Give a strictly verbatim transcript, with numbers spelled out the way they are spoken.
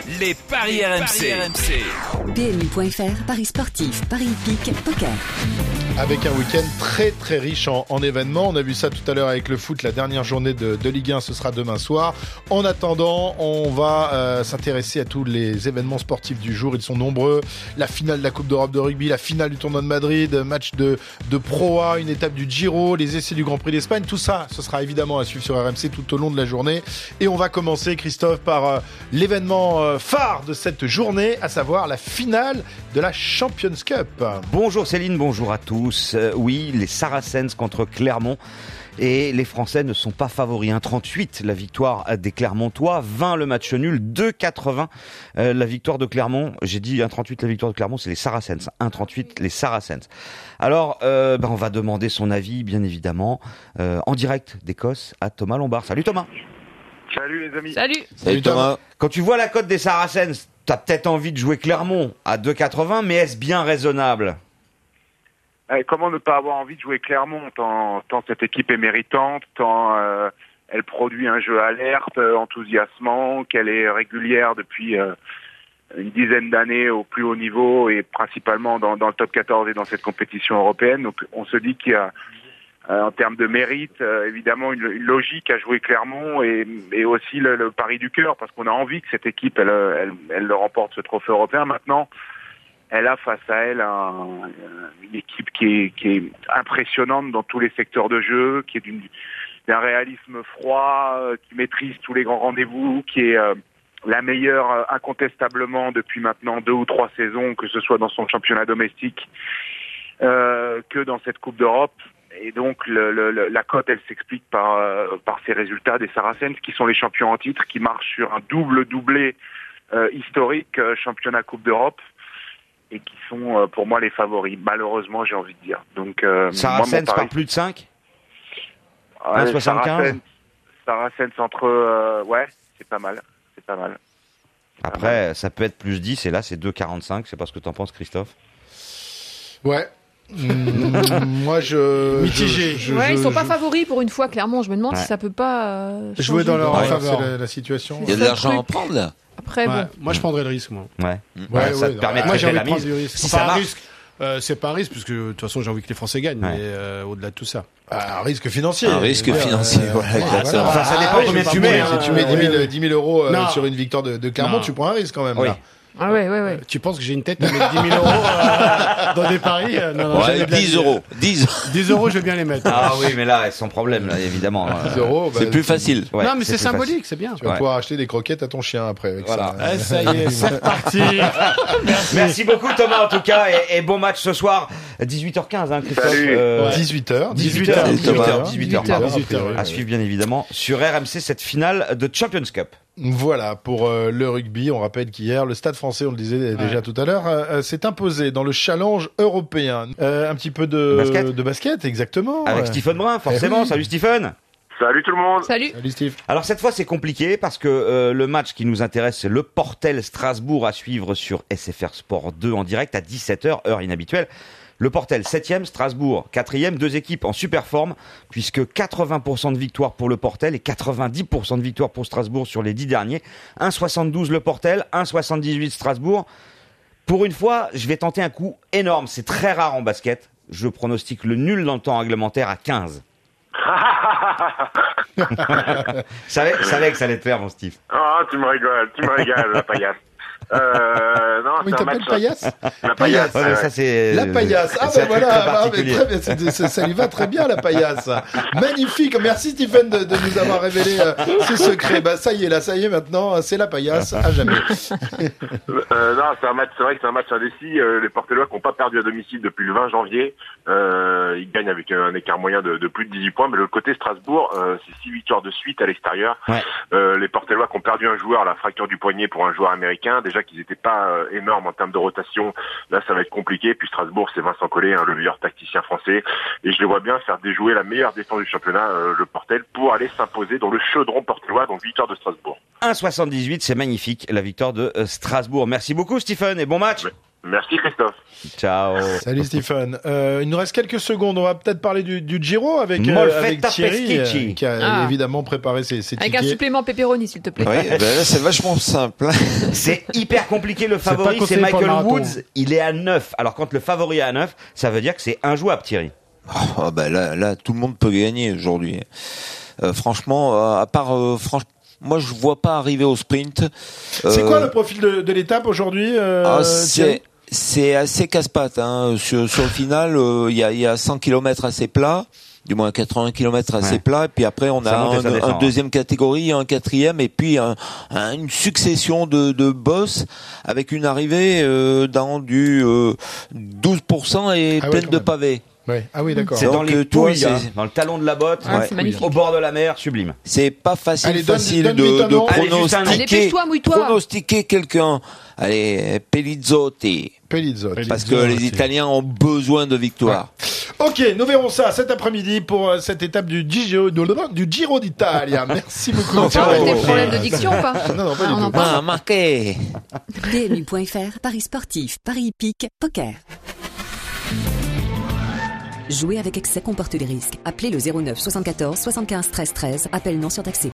les paris R M C. P M U point F R, paris sportifs, paris hippiques, poker. Avec un week-end très très riche en, en événements. On a vu ça tout à l'heure avec le foot. La dernière journée de, de Ligue un, ce sera demain soir. En attendant, on va euh, s'intéresser à tous les événements sportifs du jour. Ils sont nombreux. La finale de la Coupe d'Europe de rugby, la finale du tournoi de Madrid, match de, de Pro A, une étape du Giro, les essais du Grand Prix d'Espagne. Tout ça, ce sera évidemment à suivre sur R M C tout au long de la journée. Et on va commencer, Christophe, par euh, l'événement euh, phare de cette journée, à savoir la finale de la Champions Cup. Bonjour Céline, bonjour à tous. Euh, oui, les Saracens contre Clermont. Et les Français ne sont pas favoris. un trente-huit la victoire des Clermontois, vingt le match nul, deux quatre-vingts euh, la victoire de Clermont. J'ai dit un trente-huit la victoire de Clermont, c'est les Saracens. un trente-huit les Saracens. Alors, euh, ben on va demander son avis, bien évidemment, euh, en direct d'Écosse à Thomas Lombard. Salut Thomas. Salut les amis. Salut. Salut Thomas. Quand tu vois la cote des Saracens, t'as peut-être envie de jouer Clermont à deux quatre-vingts, mais est-ce bien raisonnable ? Eh, comment ne pas avoir envie de jouer Clermont, tant, tant cette équipe est méritante, tant euh, elle produit un jeu alerte, enthousiasmant, qu'elle est régulière depuis euh, une dizaine d'années au plus haut niveau et principalement dans, dans le top quatorze et dans cette compétition européenne. Donc on se dit qu'il y a, euh, en termes de mérite, euh, évidemment une, une logique à jouer Clermont et, et aussi le, le pari du cœur, parce qu'on a envie que cette équipe elle, elle, elle, elle remporte ce trophée européen. Maintenant, elle a face à elle un, une équipe qui est, qui est impressionnante dans tous les secteurs de jeu, qui est d'une, d'un réalisme froid, qui maîtrise tous les grands rendez-vous, qui est euh, la meilleure euh, incontestablement depuis maintenant deux ou trois saisons, que ce soit dans son championnat domestique euh, que dans cette Coupe d'Europe. Et donc le, le, la cote, elle s'explique par, euh, par ces résultats des Saracens, qui sont les champions en titre, qui marchent sur un double doublé euh, historique, euh, championnat Coupe d'Europe, et qui sont euh, pour moi les favoris, malheureusement j'ai envie de dire. Donc euh, Saracens par plus de cinq ouais, un soixante-quinze Saracens, Saracens entre euh, ouais, c'est pas mal, c'est pas mal. C'est Après, pas mal. ça peut être plus dix, et là c'est deux quarante-cinq, je sais pas ce que t'en penses Christophe. Ouais. Mmh, moi je mitigé. Je, je, ouais, je, ils sont je, pas je, favoris pour une fois, clairement. Je me demande ouais. si ça peut pas euh, jouer dans leur ouais. faveur la, la situation. Il y a de l'argent à prendre là. Après, ouais, bon. Moi, je prendrais le risque, moi. Ouais. Ouais, ouais, ça ouais, te permet de Moi, j'ai traiter envie la de prendre mise. du risque. Si Enfin, ça un marche. risque, euh, c'est pas un risque, puisque de toute façon, j'ai envie que les Français gagnent, Ouais. mais euh, au-delà de tout ça. Ah, un risque financier. Un risque Je veux dire, financier, euh, voilà, voilà. exactement. Enfin, ça dépend Ah, oui, combien je vais tu pas mets. mourir. hein. Si tu mets dix mille, oui. dix mille euros euh, Non. sur une victoire de, de Clermont, Non. tu prends un risque quand même. Oui. Là. Ah ouais, ouais, ouais. Tu penses que j'ai une tête à mettre dix mille euros euh, dans des paris euh, Non, non, Ouais, jamais de la dix vie. euros. dix. dix euros, je vais bien les mettre. Ah oui, mais là, sans problème, là, évidemment. dix euros, bah, C'est plus facile. Ouais, non, mais c'est, plus symbolique, c'est bien. Tu vas Ouais. pouvoir acheter des croquettes à ton chien après. Avec Voilà. ça. Ah, ça y est, c'est reparti. Merci. Merci beaucoup Thomas en tout cas, et, et bon match ce soir, dix-huit heures quinze, hein, Christophe. Salut. Euh, Ouais. dix-huit heures. dix-huit heures. dix-huit heures, dix-huit heures, pardon. dix-huit heures, oui. À suivre bien évidemment sur R M C cette finale de Champions Cup. Voilà, pour euh, le rugby, on rappelle qu'hier, le Stade français, on le disait déjà Ouais. tout à l'heure, euh, s'est imposé dans le challenge européen. Euh, un petit peu de Basket. de basket, exactement. Avec Ouais. Stephen Brun, forcément. Eh oui. Salut Stephen. Salut tout le monde. Salut. Salut Steve. Alors cette fois c'est compliqué parce que euh, le match qui nous intéresse c'est le Portel Strasbourg à suivre sur S F R Sport deux en direct à dix-sept heures, heure inhabituelle. Le Portel septième, Strasbourg quatrième, deux équipes en super forme puisque quatre-vingts pour cent de victoire pour le Portel et quatre-vingt-dix pour cent de victoire pour Strasbourg sur les dix derniers. un virgule soixante-douze le Portel, un virgule soixante-dix-huit Strasbourg. Pour une fois, je vais tenter un coup énorme, c'est très rare en basket. Je pronostique le nul dans le temps réglementaire à quinze. Je savais, je savais que ça allait te faire mon Steve. Ah, tu me rigoles, tu me régales, la paillasse. Euh, non, Comment il c'est un t'appelle match. Paillasse La paillasse. Ouais, mais ça c'est La paillasse. Ah c'est ben un truc voilà, très ah, mais particulier. très bien, c'est- c'est- ça lui va très bien la paillasse. Magnifique. Merci Stephen de, de nous avoir révélé euh, ce secret. Bah ça y est là, ça y est maintenant, c'est la paillasse à jamais. Euh, non, c'est un match. C'est vrai que c'est un match indécis. Euh, les Portelois qui n'ont pas perdu à domicile depuis le vingt janvier, euh, ils gagnent avec un écart moyen de, de plus de dix-huit points. Mais de l'autre côté, Strasbourg, euh, c'est six victoires de suite à l'extérieur. Ouais. Euh, les Portelois qui ont perdu un joueur, la fracture du poignet pour un joueur américain. Déjà qu'ils n'étaient pas euh, énormes en termes de rotation. Là, ça va être compliqué. Puis Strasbourg, c'est Vincent Collet, hein, le meilleur tacticien français. Et je les vois bien faire déjouer la meilleure défense du championnat, euh, le Portel, pour aller s'imposer dans le chaudron portelois, donc victoire de Strasbourg. un virgule soixante-dix-huit, c'est magnifique, la victoire de euh, Strasbourg. Merci beaucoup Stephen et bon match. Ouais. Merci Christophe. Ciao. Salut Stephen. Euh, il nous reste quelques secondes. On va peut-être parler du, du Giro avec, euh, Molfetta avec Thierry, Peschici. euh, qui a Ah. évidemment préparé ses, ses Avec tickets. un supplément pepperoni, s'il te plaît. Oui, ben là, c'est vachement simple. C'est hyper compliqué. Le C'est favori, pas c'est conseillé pour le Michael marathon. Woods. Il est à neuf. Alors, quand le favori est à neuf, ça veut dire que c'est injouable, Thierry. Oh, ben là, là, tout le monde peut gagner aujourd'hui. Euh, franchement, euh, à part, euh, franchement, moi, je vois pas arriver au sprint. C'est Euh, quoi le profil de, de l'étape aujourd'hui euh, ah, Thierry c'est, c'est assez casse-pattes. Hein. Sur, sur le final, il euh, y, a, y a cent kilomètres assez plats. Du moins quatre-vingts kilomètres assez Ouais. plats, et puis après on Ça a monte et ça un, descend, un deuxième catégorie, un quatrième, et puis un, un- une succession de, de bosses avec une arrivée euh, dans du euh, douze pour cent et Ah ouais, pleine quand de même. pavés. Ouais. Ah oui, d'accord. C'est Donc, dans les euh, toi, pouilles, c'est- hein, dans le talon de la botte, Ah, Ouais. c'est magnifique. au bord de la mer, sublime. C'est pas facile, Allez, donne- facile donne-lui de, ton de nom. Allez, juste un nom. Allez, pronostiquer, dépêche-toi, mouille-toi. pronostiquer quelqu'un. Allez, Pelizzotti. Pelizzotti. Parce que les Italiens ont besoin de victoire. Ok, nous verrons ça cet après-midi pour euh, cette étape du Giro, du Giro d'Italia. Merci beaucoup. On parle de tes Ciao. problèmes de diction ou pas? Non, non, pas Ah, du on en tout. parle. Ah, marqué. P M U point F R, Paris sportif, Paris hippique, poker. Jouer avec excès comporte des risques. Appelez le zéro neuf soixante-quatorze soixante-quinze treize treize. Appel non surtaxé.